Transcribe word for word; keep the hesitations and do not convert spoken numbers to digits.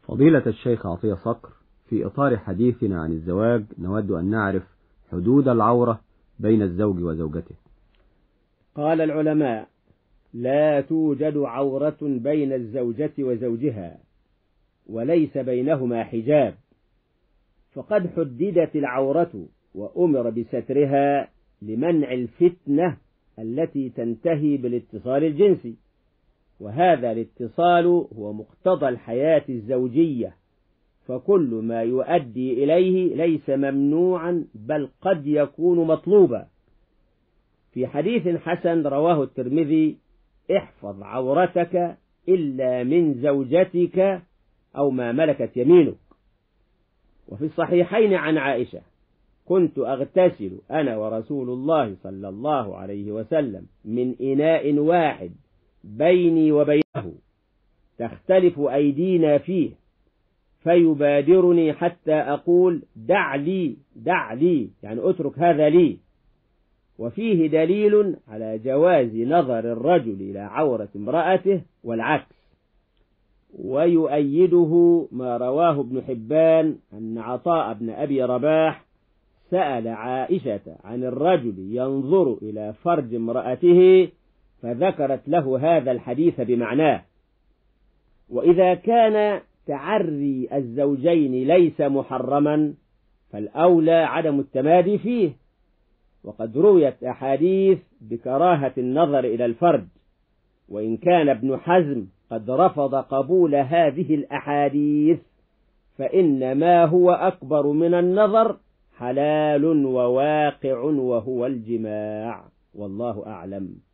فضيلة الشيخ عطية صقر، في إطار حديثنا عن الزواج نود أن نعرف حدود العورة بين الزوج وزوجته. قال العلماء: لا توجد عورة بين الزوجة وزوجها، وليس بينهما حجاب، فقد حددت العورة وأمر بسترها لمنع الفتنة التي تنتهي بالاتصال الجنسي، وهذا الاتصال هو مقتضى الحياة الزوجية، فكل ما يؤدي إليه ليس ممنوعا بل قد يكون مطلوبا. في حديث حسن رواه الترمذي: احفظ عورتك إلا من زوجتك أو ما ملكت يمينك. وفي الصحيحين عن عائشة: كنت أغتسل أنا ورسول الله صلى الله عليه وسلم من إناء واحد بيني وبينه تختلف أيدينا فيه، فيبادرني حتى أقول: دع لي دع لي، يعني أترك هذا لي. وفيه دليل على جواز نظر الرجل إلى عورة امرأته والعكس. ويؤيده ما رواه ابن حبان أن عطاء بن أبي رباح سأل عائشة عن الرجل ينظر إلى فرج امرأته، فذكرت له هذا الحديث بمعناه. وإذا كان تعري الزوجين ليس محرما فالأولى عدم التمادي فيه، وقد رويت أحاديث بكراهة النظر إلى الفرج، وإن كان ابن حزم قد رفض قبول هذه الأحاديث، فإن ما هو أكبر من النظر حلال وواقع وهو الجماع، والله أعلم.